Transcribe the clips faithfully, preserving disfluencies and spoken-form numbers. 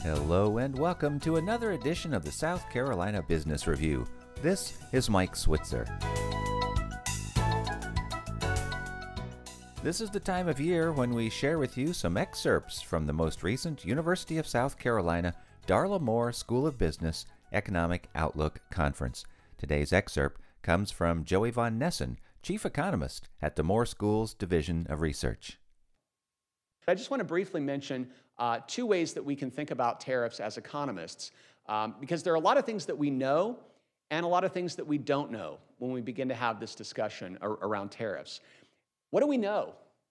Hello and welcome to another edition of the South Carolina Business Review. This is Mike Switzer. This is the time of year when we share with you some excerpts from the most recent University of South Carolina Darla Moore School of Business Economic Outlook Conference. Today's excerpt comes from Joey Von Nessen, Chief Economist at the Moore School's Division of Research. I just want to briefly mention uh, two ways that we can think about tariffs as economists, um, because there are a lot of things that we know and a lot of things that we don't know when we begin to have this discussion ar- around tariffs. What do we know?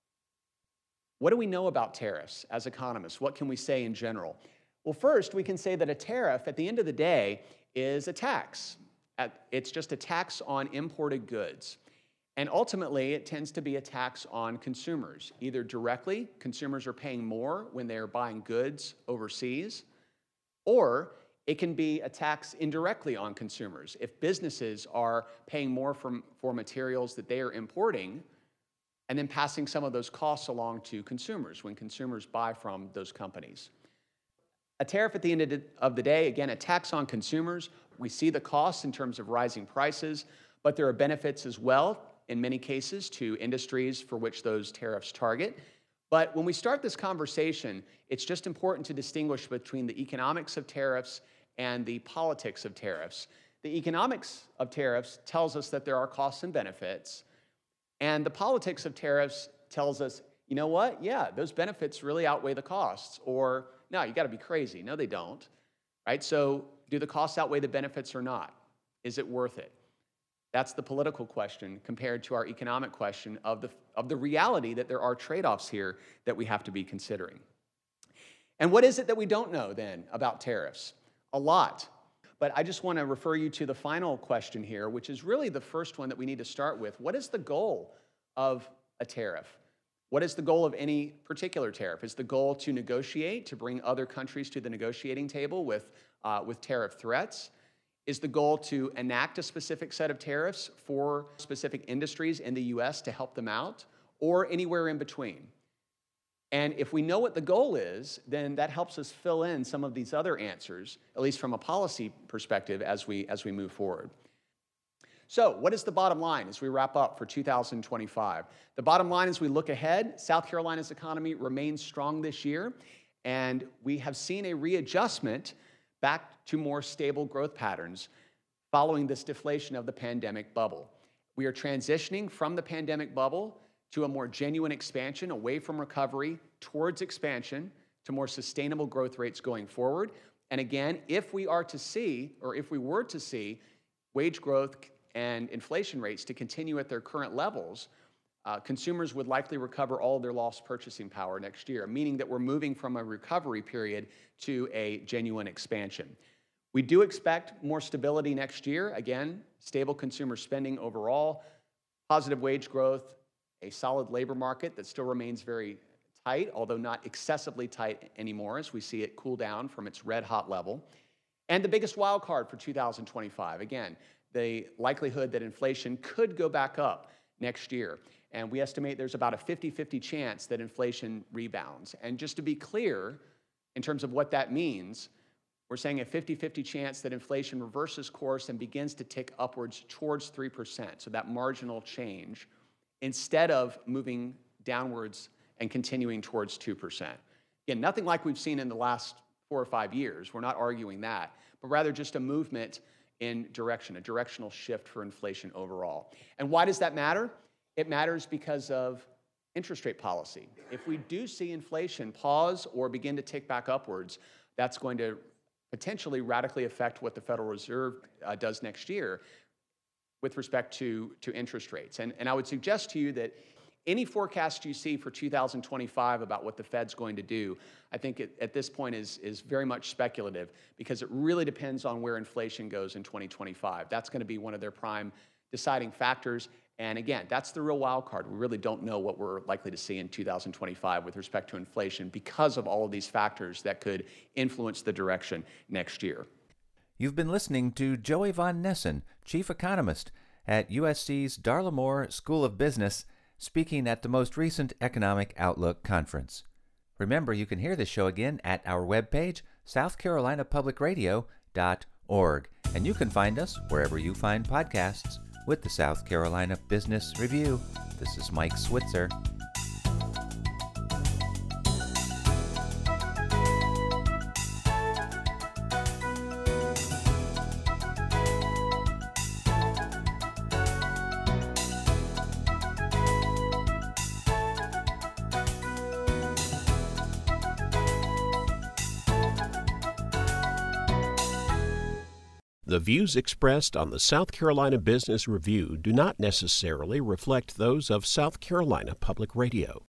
What do we know about tariffs as economists? What can we say in general? Well, first, we can say that a tariff, at the end of the day, is a tax. It's just a tax on imported goods. And ultimately, it tends to be a tax on consumers. Either directly, consumers are paying more when they're buying goods overseas, or it can be a tax indirectly on consumers. If businesses are paying more for, for materials that they are importing, and then passing some of those costs along to consumers when consumers buy from those companies. A tariff at the end of the day, again, a tax on consumers. We see the costs in terms of rising prices, but there are benefits as well, in many cases, to industries for which those tariffs target. But when we start this conversation, it's just important to distinguish between the economics of tariffs and the politics of tariffs. The economics of tariffs tells us that there are costs and benefits, and the politics of tariffs tells us, you know what? Yeah, those benefits really outweigh the costs. Or, no, you got to be crazy. No, they don't. Right? So, do the costs outweigh the benefits or not? Is it worth it? That's the political question compared to our economic question of the, of the reality that there are trade-offs here that we have to be considering. And what is it that we don't know then about tariffs? A lot. But I just want to refer you to the final question here, which is really the first one that we need to start with. What is the goal of a tariff? What is the goal of any particular tariff? Is the goal to negotiate, to bring other countries to the negotiating table with, uh, with tariff threats? Is the goal to enact a specific set of tariffs for specific industries in the U S to help them out, or anywhere in between? And if we know what the goal is, then that helps us fill in some of these other answers, at least from a policy perspective, as we, as we move forward. So what is the bottom line as we wrap up for two thousand twenty-five? The bottom line as we look ahead, South Carolina's economy remains strong this year, and we have seen a readjustment back to more stable growth patterns following this deflation of the pandemic bubble. We are transitioning from the pandemic bubble to a more genuine expansion, away from recovery, towards expansion, to more sustainable growth rates going forward. And again, if we are to see, or if we were to see, wage growth and inflation rates to continue at their current levels, uh, consumers would likely recover all of their lost purchasing power next year, meaning that we're moving from a recovery period to a genuine expansion. We do expect more stability next year. Again, stable consumer spending overall, positive wage growth, a solid labor market that still remains very tight, although not excessively tight anymore as we see it cool down from its red-hot level. And the biggest wild card for two thousand twenty-five, again, the likelihood that inflation could go back up next year. And we estimate there's about a fifty-fifty chance that inflation rebounds. And just to be clear, in terms of what that means, we're saying a fifty-fifty chance that inflation reverses course and begins to tick upwards towards three percent, so that marginal change, instead of moving downwards and continuing towards two percent. Again, nothing like we've seen in the last four or five years. We're not arguing that, but rather just a movement in direction, a directional shift for inflation overall. And why does that matter? It matters because of interest rate policy. If we do see inflation pause or begin to tick back upwards, that's going to potentially radically affect what the Federal Reserve uh, does next year with respect to, to interest rates. And, and I would suggest to you that any forecast you see for two thousand twenty-five about what the Fed's going to do, I think it, at this point is, is very much speculative, because it really depends on where inflation goes in twenty twenty-five. That's going to be one of their prime deciding factors. And again, that's the real wild card. We really don't know what we're likely to see in two thousand twenty-five with respect to inflation because of all of these factors that could influence the direction next year. You've been listening to Joey Von Nessen, Chief Economist at U S C's Darla Moore School of Business, speaking at the most recent Economic Outlook Conference. Remember, you can hear this show again at our webpage, south carolina public radio dot org. And you can find us wherever you find podcasts with the South Carolina Business Review. This is Mike Switzer. The views expressed on the South Carolina Business Review do not necessarily reflect those of South Carolina Public Radio.